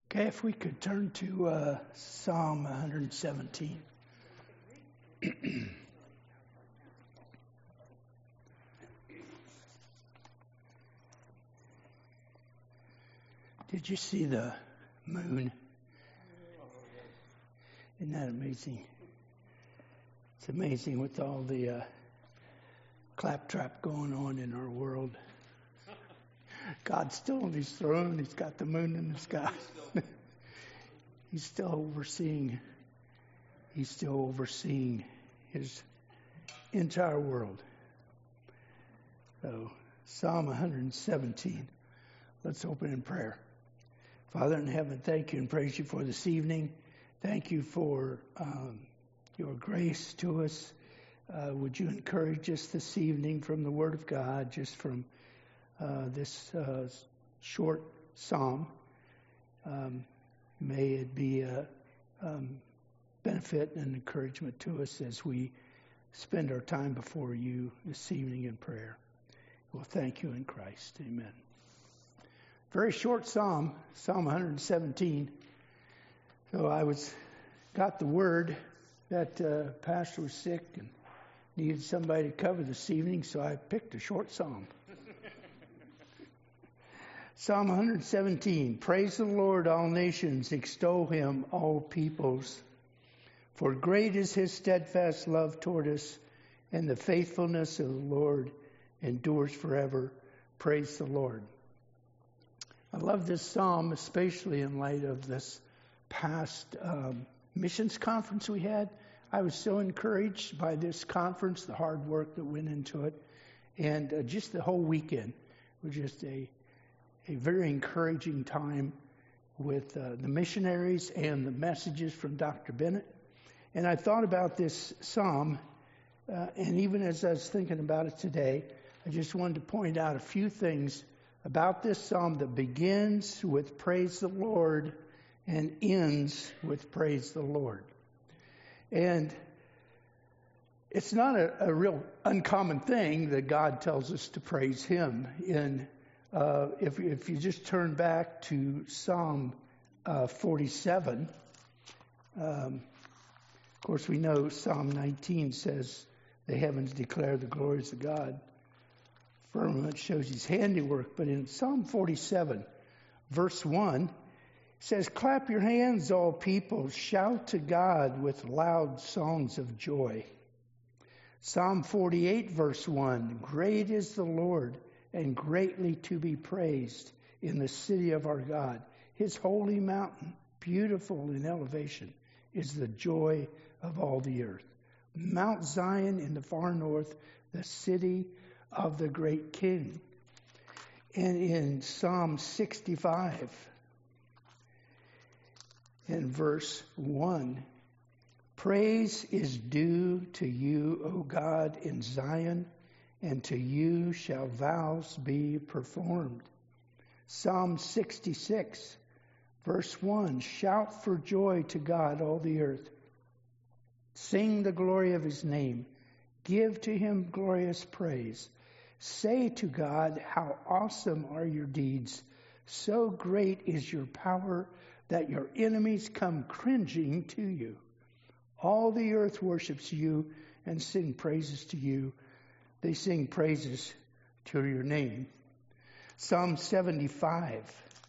Okay, if we could turn to Psalm 117. Did you see the moon? Isn't that amazing? It's amazing with all the claptrap going on in our world. God's still on his throne. He's got the moon in the sky. He's still overseeing his entire world. So, Psalm 117. Let's open in prayer. Father in heaven, thank you and praise you for this evening. Thank you for your grace to us. Would you encourage us this evening from the Word of God, just from this short psalm? May it be a benefit and encouragement to us as we spend our time before you this evening in prayer. Well, thank you in Christ. Amen. Very short psalm, Psalm 117. So got the word that pastor was sick and needed somebody to cover this evening, so I picked a short psalm. Psalm 117, praise the Lord, all nations, extol him, all peoples. For great is his steadfast love toward us, and the faithfulness of the Lord endures forever. Praise the Lord. I love this psalm, especially in light of this past missions conference we had. I was so encouraged by this conference, the hard work that went into it, and just the whole weekend was just a very encouraging time with the missionaries and the messages from Dr. Bennett. And I thought about this psalm, and even as I was thinking about it today, I just wanted to point out a few things about this psalm that begins with praise the Lord and ends with praise the Lord. And it's not a real uncommon thing that God tells us to praise him. If you just turn back to Psalm 47, of course we know Psalm 19 says, the heavens declare the glories of God. Firmament shows his handiwork. But in Psalm 47, verse 1, it says, clap your hands, all people, shout to God with loud songs of joy. Psalm 48, verse 1, great is the Lord, and greatly to be praised in the city of our God. His holy mountain, beautiful in elevation, is the joy of all the earth. Mount Zion in the far north, the city of the great King. And in Psalm 65, in verse 1, praise is due to you, O God, in Zion, and to you shall vows be performed. Psalm 66, verse 1, shout for joy to God, all the earth. Sing the glory of his name. Give to him glorious praise. Say to God, how awesome are your deeds. So great is your power that your enemies come cringing to you. All the earth worships you and sing praises to you. They sing praises to your name. Psalm 75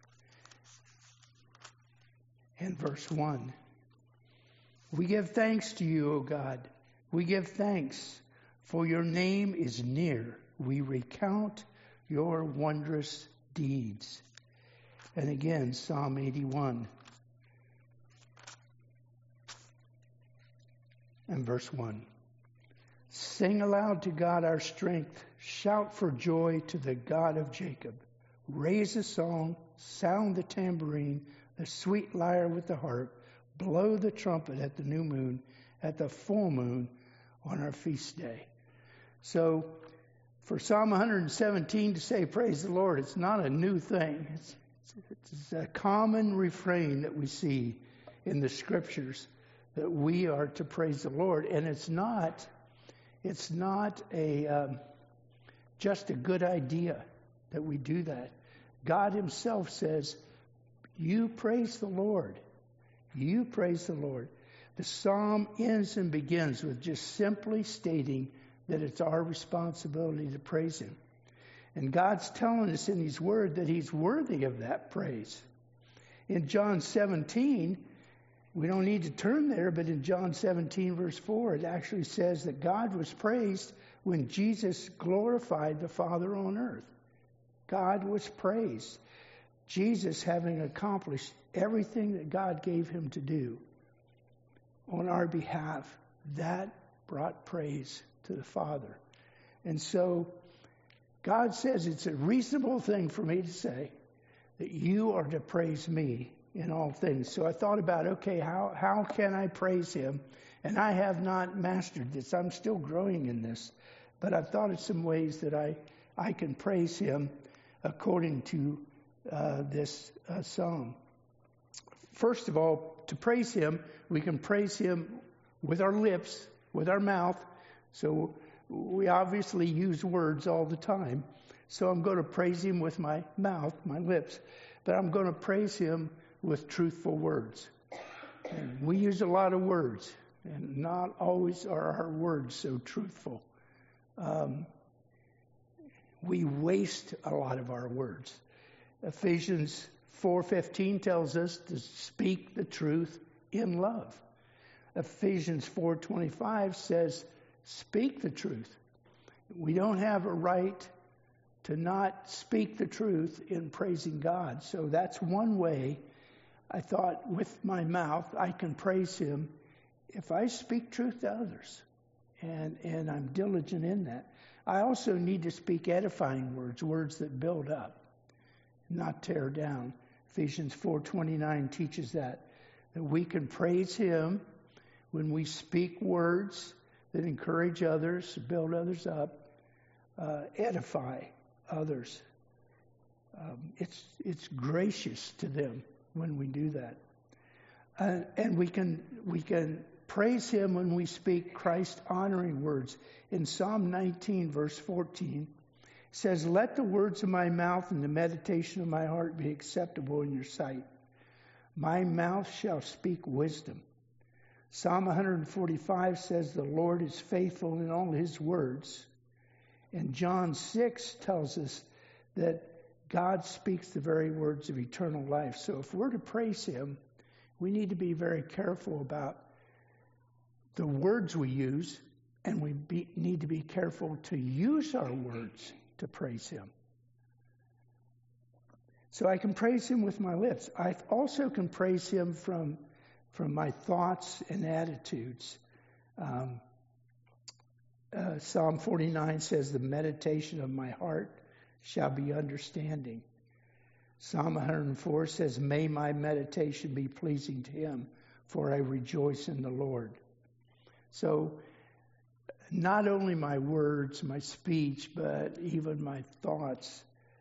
and verse 1. We give thanks to you, O God. We give thanks, for your name is near. We recount your wondrous deeds. And again, Psalm 81 and verse 1. Sing aloud to God our strength. Shout for joy to the God of Jacob. Raise a song, sound the tambourine, the sweet lyre with the harp. Blow the trumpet at the new moon, at the full moon on our feast day. So, for Psalm 117 to say praise the Lord, it's not a new thing. It's a common refrain that we see in the scriptures that we are to praise the Lord. And it's not just a good idea that we do that. God himself says, You praise the Lord. You praise the Lord. The psalm ends and begins with just simply stating that it's our responsibility to praise Him. And God's telling us in His Word that He's worthy of that praise. In John 17, we don't need to turn there, but in John 17, verse 4, it actually says that God was praised when Jesus glorified the Father on earth. God was praised. Jesus, having accomplished everything that God gave Him to do on our behalf, that brought praise to the Father. And so God says it's a reasonable thing for me to say that you are to praise me in all things. So I thought about, okay, how can I praise Him? And I have not mastered this. I'm still growing in this. But I've thought of some ways that I can praise Him according to this psalm. First of all, to praise Him, we can praise Him with our lips, with our mouth. So we obviously use words all the time. So I'm going to praise Him with my mouth, my lips. But I'm going to praise Him with truthful words. And we use a lot of words, and not always are our words so truthful. We waste a lot of our words. Ephesians 4:15 tells us to speak the truth in love. Ephesians 4:25 says, speak the truth. We don't have a right to not speak the truth in praising God. So that's one way I thought with my mouth I can praise Him if I speak truth to others. And I'm diligent in that. I also need to speak edifying words, words that build up, not tear down. Ephesians 4:29 teaches that we can praise Him when we speak words that encourage others, build others up, edify others. It's gracious to them when we do that. And we can praise Him when we speak Christ-honoring words. In Psalm 19, verse 14, it says, let the words of my mouth and the meditation of my heart be acceptable in your sight. My mouth shall speak wisdom. Psalm 145 says, the Lord is faithful in all His words. And John 6 tells us that God speaks the very words of eternal life. So if we're to praise Him, we need to be very careful about the words we use, and we need to be careful to use our words to praise Him. So I can praise Him with my lips. I also can praise Him from my thoughts and attitudes. Psalm 49 says, the meditation of my heart shall be understanding. Psalm 104 says, may my meditation be pleasing to Him, for I rejoice in the Lord. So not only my words, my speech, but even my thoughts,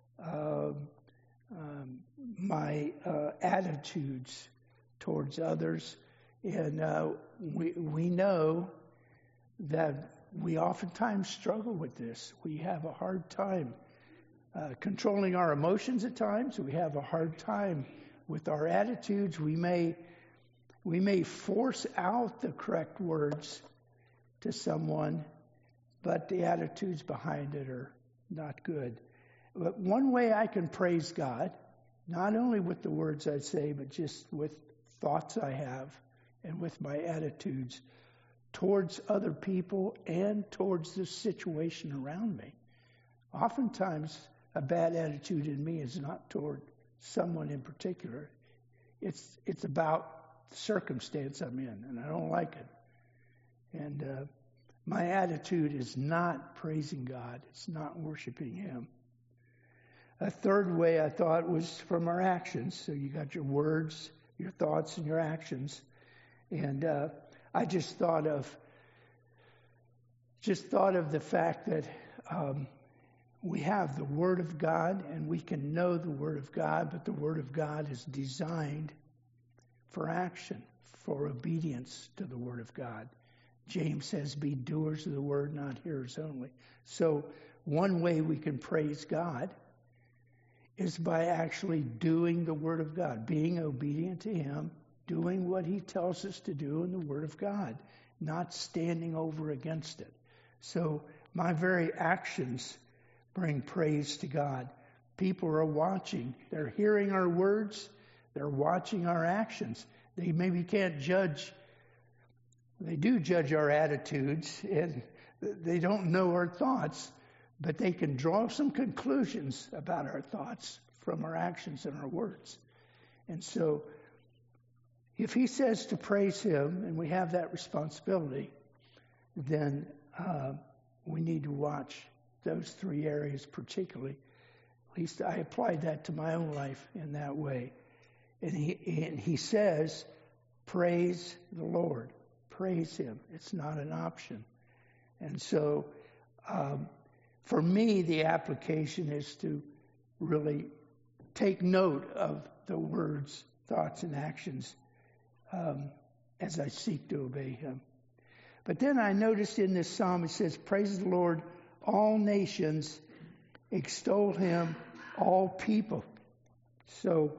my attitudes towards others. And we know that we oftentimes struggle with this. We have a hard time controlling our emotions at times. We have a hard time with our attitudes. We may force out the correct words to someone, but the attitudes behind it are not good. But one way I can praise God, not only with the words I say, but just with thoughts I have and with my attitudes towards other people and towards the situation around me. Oftentimes, a bad attitude in me is not toward someone in particular. It's about the circumstance I'm in, and I don't like it. And my attitude is not praising God. It's not worshiping Him. A third way I thought was from our actions. So you got your words, your thoughts, and your actions. And I just thought of the fact that we have the Word of God, and we can know the Word of God, but the Word of God is designed for action, for obedience to the Word of God. James says, be doers of the Word, not hearers only. So one way we can praise God is by actually doing the Word of God, being obedient to Him, doing what He tells us to do in the Word of God, not standing over against it. So my very actions bring praise to God. People are watching. They're hearing our words. They're watching our actions. They maybe can't judge. They do judge our attitudes, and they don't know our thoughts, but they can draw some conclusions about our thoughts from our actions and our words. And so if He says to praise Him, and we have that responsibility, then we need to watch those three areas particularly. At least I applied that to my own life in that way. And he says, praise the Lord. Praise Him. It's not an option. And so for me, the application is to really take note of the words, thoughts, and actions as I seek to obey Him. But then I noticed in this psalm, it says, praise the Lord, all nations, extol Him, all people. So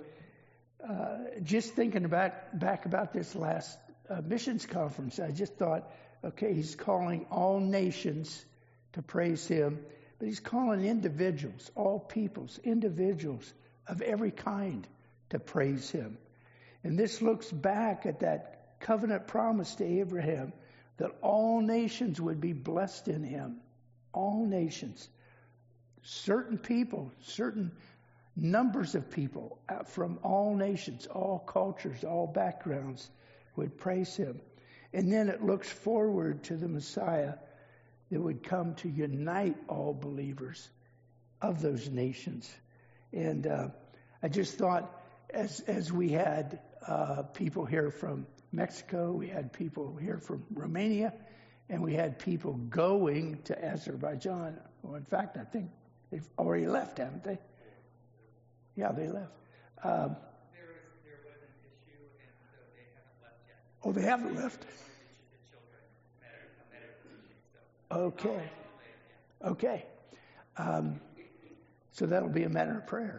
just thinking back about this last missions conference, I just thought, okay, He's calling all nations to praise Him, but He's calling individuals, all peoples, individuals of every kind to praise Him. And this looks back at that covenant promise to Abraham that all nations would be blessed in Him. All nations. Certain people, certain numbers of people from all nations, all cultures, all backgrounds would praise Him. And then it looks forward to the Messiah that would come to unite all believers of those nations. And I just thought, as we had people here from Mexico, we had people here from Romania, and we had people going to Azerbaijan. Well, in fact, I think they've already left, haven't they? Yeah, they left. There was an issue, and so they haven't left yet. Oh, they haven't left. The children, Okay. So that'll be a matter of prayer.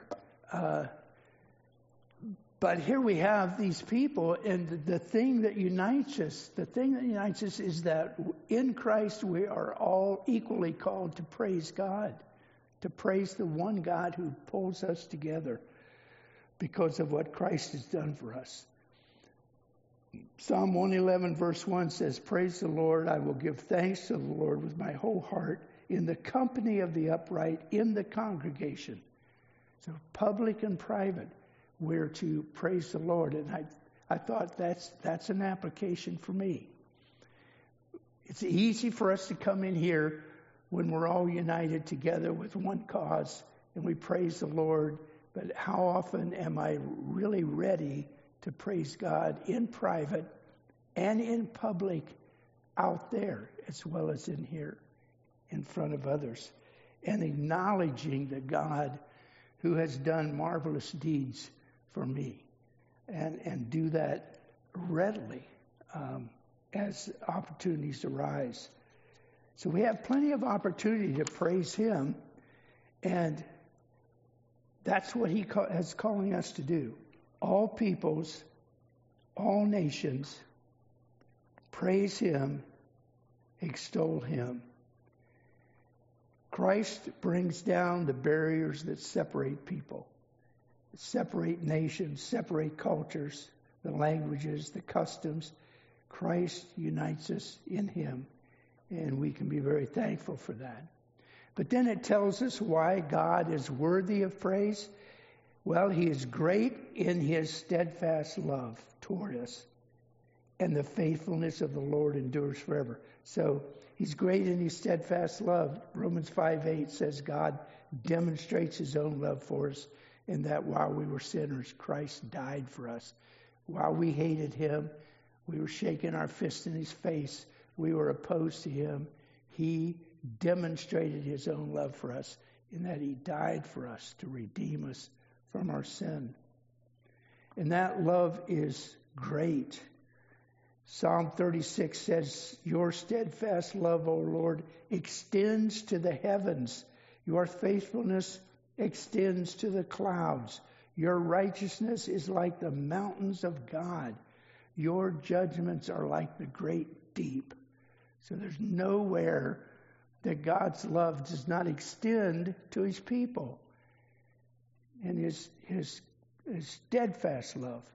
But here we have these people, and the thing that unites us is that in Christ we are all equally called to praise God, to praise the one God who pulls us together because of what Christ has done for us. Psalm 111 verse 1 says, praise the Lord, I will give thanks to the Lord with my whole heart in the company of the upright, in the congregation. So public and private, we're to praise the Lord. And I thought that's an application for me. It's easy for us to come in here when we're all united together with one cause and we praise the Lord. But how often am I really ready to praise God in private and in public out there as well as in here in front of others, and acknowledging the God who has done marvelous deeds for me, and do that readily as opportunities arise. So we have plenty of opportunity to praise Him, and that's what He is calling us to do. All peoples, all nations, praise Him, extol Him. Christ brings down the barriers that separate people, separate nations, separate cultures, the languages, the customs. Christ unites us in Him, and we can be very thankful for that. But then it tells us why God is worthy of praise. Well, He is great in His steadfast love toward us, and the faithfulness of the Lord endures forever. So He's great in His steadfast love. Romans 5:8 says God demonstrates His own love for us, in that while we were sinners, Christ died for us. While we hated Him, we were shaking our fist in His face, we were opposed to Him, He demonstrated His own love for us in that He died for us to redeem us from our sin. And that love is great. Psalm 36 says, your steadfast love, O Lord, extends to the heavens. Your faithfulness extends to the clouds. Your righteousness is like the mountains of God. Your judgments are like the great deep. So there's nowhere that God's love does not extend to his people. And his steadfast love.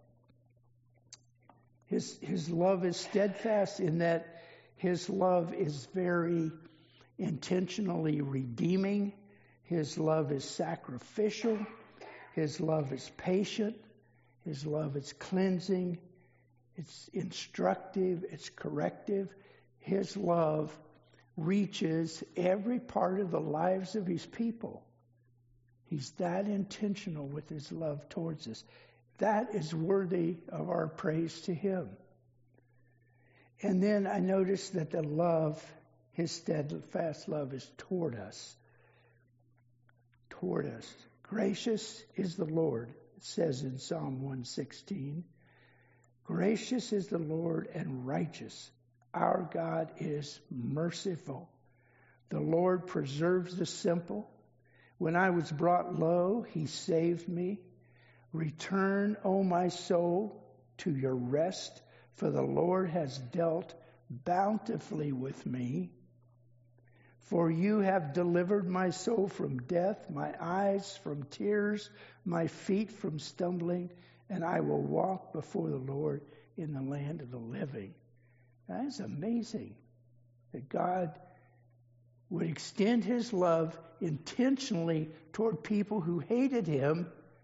His love is steadfast in that his love is very intentionally redeeming. His love is sacrificial. His love is patient. His love is cleansing. It's instructive. It's corrective. His love reaches every part of the lives of his people. He's that intentional with his love towards us. That is worthy of our praise to him. And then I noticed that the love, his steadfast love, is toward us. Toward us. Gracious is the Lord, it says in Psalm 116. Gracious is the Lord and righteous. Our God is merciful. The Lord preserves the simple. When I was brought low, he saved me. Return, O my soul, to your rest, for the Lord has dealt bountifully with me. For you have delivered my soul from death, my eyes from tears, my feet from stumbling, and I will walk before the Lord in the land of the living. That is amazing that God would extend his love intentionally toward people who hated him,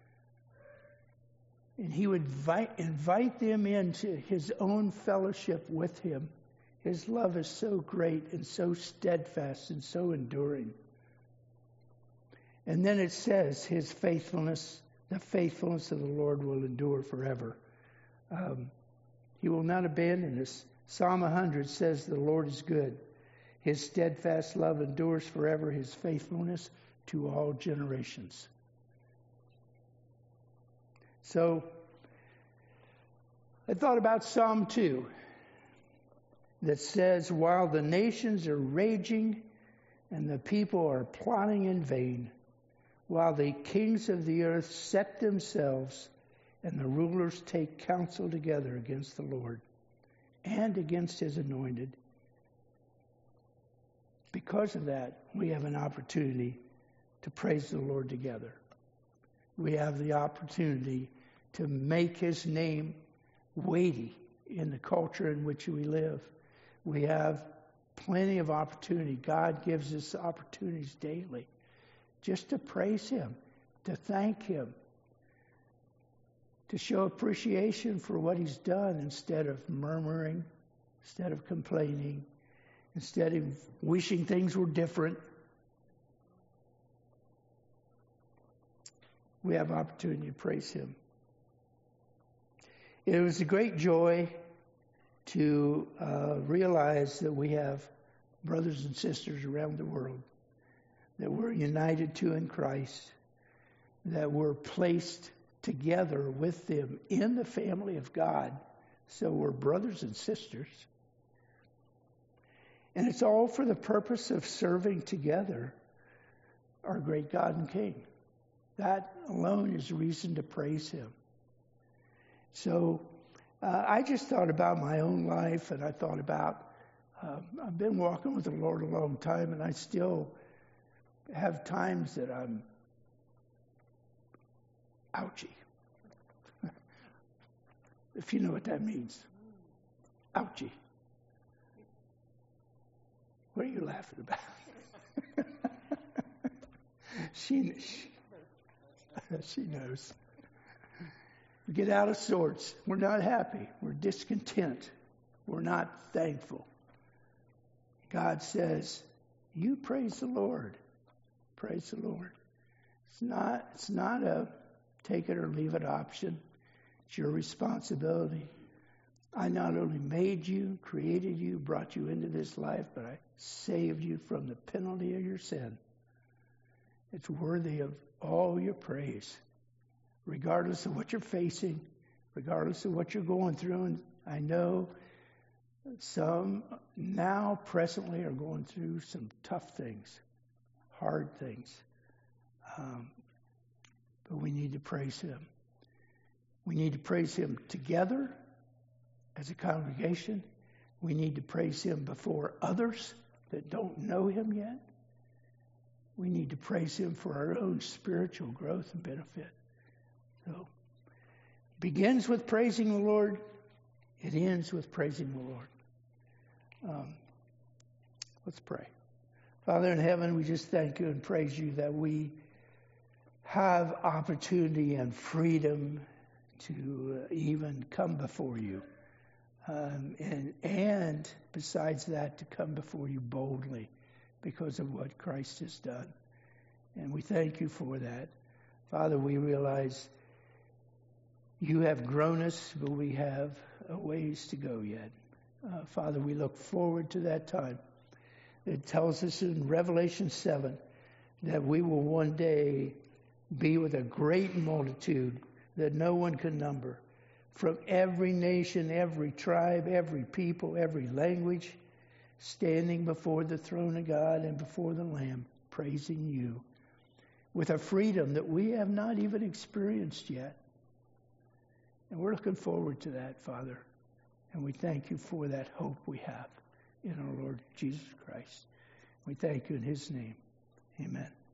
and he would invite them into his own fellowship with him. His love is so great and so steadfast and so enduring. And then it says his faithfulness, the faithfulness of the Lord will endure forever. He will not abandon us. Psalm 100 says the Lord is good. His steadfast love endures forever, his faithfulness to all generations. So, I thought about Psalm 2 that says, while the nations are raging and the people are plotting in vain, while the kings of the earth set themselves and the rulers take counsel together against the Lord and against his anointed. Because of that, we have an opportunity to praise the Lord together. We have the opportunity to make his name weighty in the culture in which we live. We have plenty of opportunity. God gives us opportunities daily just to praise him, to thank him, to show appreciation for what he's done instead of murmuring, instead of complaining, instead of wishing things were different. We have opportunity to praise him. It was a great joy to realize that we have brothers and sisters around the world that we're united to in Christ, that we're placed together with them in the family of God. So we're brothers and sisters. And it's all for the purpose of serving together our great God and King. That alone is reason to praise him. So I just thought about my own life, and I thought about, I've been walking with the Lord a long time, and I still have times that I'm ouchy. If you know what that means. Ouchy. What are you laughing about? She knows. We get out of sorts. We're not happy. We're discontent. We're not thankful. God says, you praise the Lord. Praise the Lord. It's not a take it or leave it option. It's your responsibility. I not only made you, created you, brought you into this life, but I saved you from the penalty of your sin. It's worthy of all your praise, regardless of what you're facing, regardless of what you're going through. And I know some now presently are going through some tough things, hard things. but we need to praise him. We need to praise him together as a congregation. We need to praise him before others that don't know him yet. We need to praise him for our own spiritual growth and benefit. So, it begins with praising the Lord. It ends with praising the Lord. Let's pray. Father in heaven, we just thank you and praise you that we have opportunity and freedom to even come before you. And besides that, to come before you boldly because of what Christ has done. And we thank you for that. Father, we realize you have grown us, but we have a ways to go yet. Father, we look forward to that time. It tells us in Revelation 7 that we will one day be with a great multitude that no one can number, from every nation, every tribe, every people, every language, standing before the throne of God and before the Lamb, praising you with a freedom that we have not even experienced yet. And we're looking forward to that, Father. And we thank you for that hope we have in our Lord Jesus Christ. We thank you in his name. Amen.